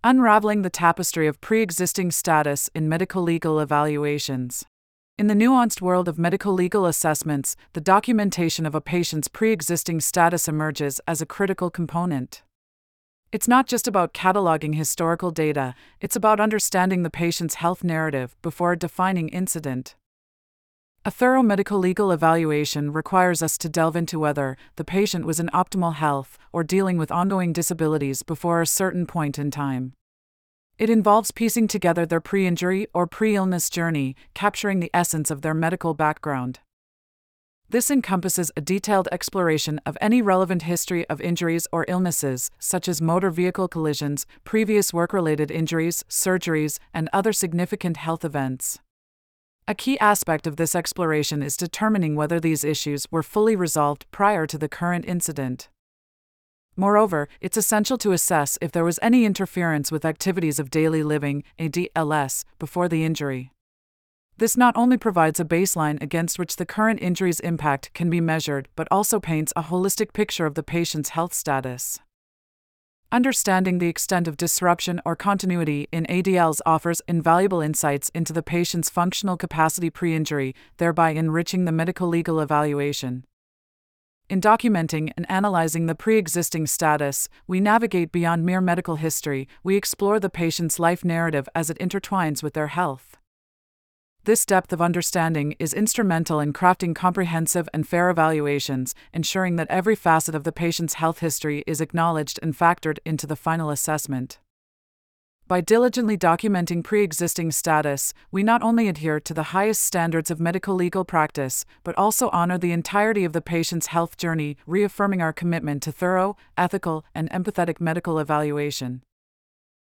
Unraveling the tapestry of pre-existing status in medical legal evaluations. In the nuanced world of medical legal assessments, the documentation of a patient's pre-existing status emerges as a critical component. It's not just about cataloging historical data, it's about understanding the patient's health narrative before a defining incident. A thorough medical legal evaluation requires us to delve into whether the patient was in optimal health or dealing with ongoing disabilities before a certain point in time. It involves piecing together their pre-injury or pre-illness journey, capturing the essence of their medical background. This encompasses a detailed exploration of any relevant history of injuries or illnesses, such as motor vehicle collisions, previous work-related injuries, surgeries, and other significant health events. A key aspect of this exploration is determining whether these issues were fully resolved prior to the current incident. Moreover, it's essential to assess if there was any interference with activities of daily living, ADLS, before the injury. This not only provides a baseline against which the current injury's impact can be measured, but also paints a holistic picture of the patient's health status. Understanding the extent of disruption or continuity in ADLs offers invaluable insights into the patient's functional capacity pre-injury, thereby enriching the medical legal evaluation. In documenting and analyzing the pre-existing status, we navigate beyond mere medical history, we explore the patient's life narrative as it intertwines with their health. This depth of understanding is instrumental in crafting comprehensive and fair evaluations, ensuring that every facet of the patient's health history is acknowledged and factored into the final assessment. By diligently documenting pre-existing status, we not only adhere to the highest standards of medical legal practice, but also honor the entirety of the patient's health journey, reaffirming our commitment to thorough, ethical, and empathetic medical evaluation.